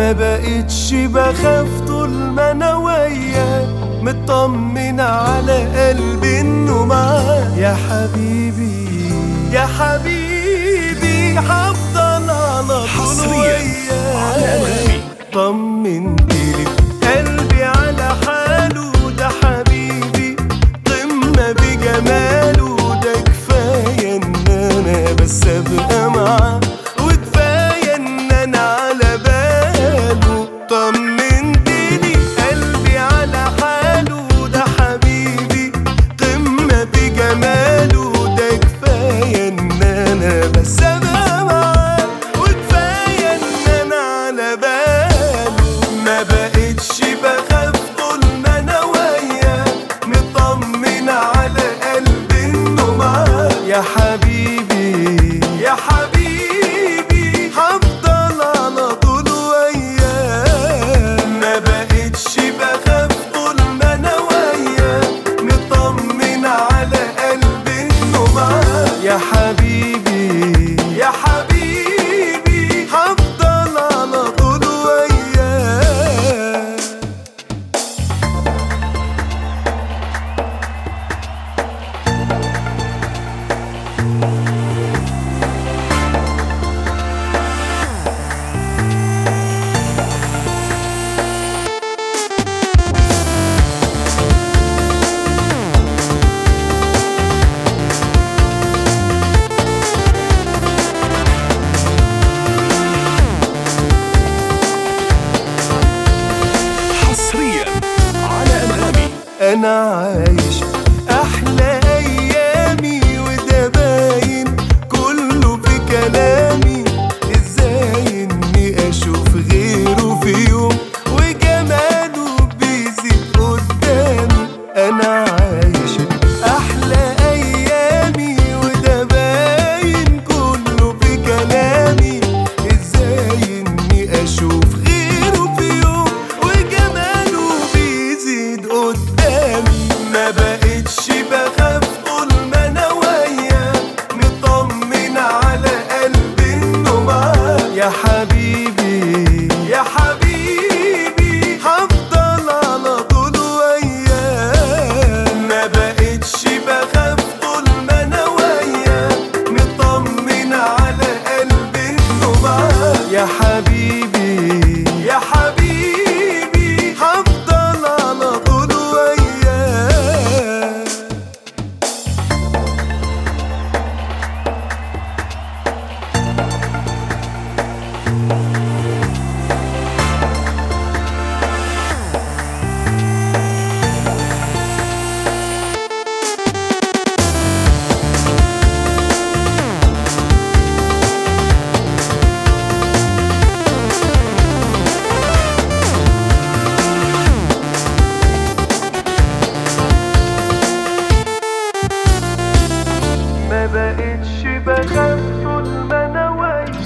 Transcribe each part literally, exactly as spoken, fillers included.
ما بقتش بخاف طول ما انا وياك، مطمن على قلبي انه معاك. يا حبيبي يا حبيبي هفضل على طول وياك. طمنتلي قلبي على حاله، ده حبيبي قمة بجماله، ده كفاية ان انا بس ابقى معاه، وكفاية ان انا على باله. طمنتلي قلبي على حاله، ده حبيبي قمة بجماله، ده كفاية ان انا بس ابقى معاه، وكفاية ان انا على باله. ما بقتش بخاف طول ما انا وياك، مطمن على قلبي انه معاك. يا حبيبي يا حبيبي هفضل على طول وياك. ما بقتش بخاف طول ما انا وياك، مطمن على قلبي انه معاك. يا حبيبي يا حبيبي هفضل على طول وياك. أنا عايش أحلى أيامي، وده باين كله في كلامي. إزاي إني أشوف غيره في يوم وجماله بيزيد قدامي. أنا عايش أحلى أيامي، وده باين كله في كلامي. إزاي إني أشوف غيره في يوم وجماله بيزيد قدامي. ما بقتش بخاف طول ما انا وياك، مطمن على قلبي انه معاك. يا حبيبي يا حبيبي هفضل على طول وياك. ما بقتش بخاف طول ما انا وياك، مطمن على قلبي انه معاك. يا حبيبي يا حبيبي هفضل على طول وياك. ما بقتش بخاف طول ما انا وياك.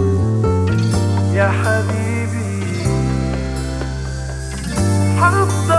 يا حبيبي هفضل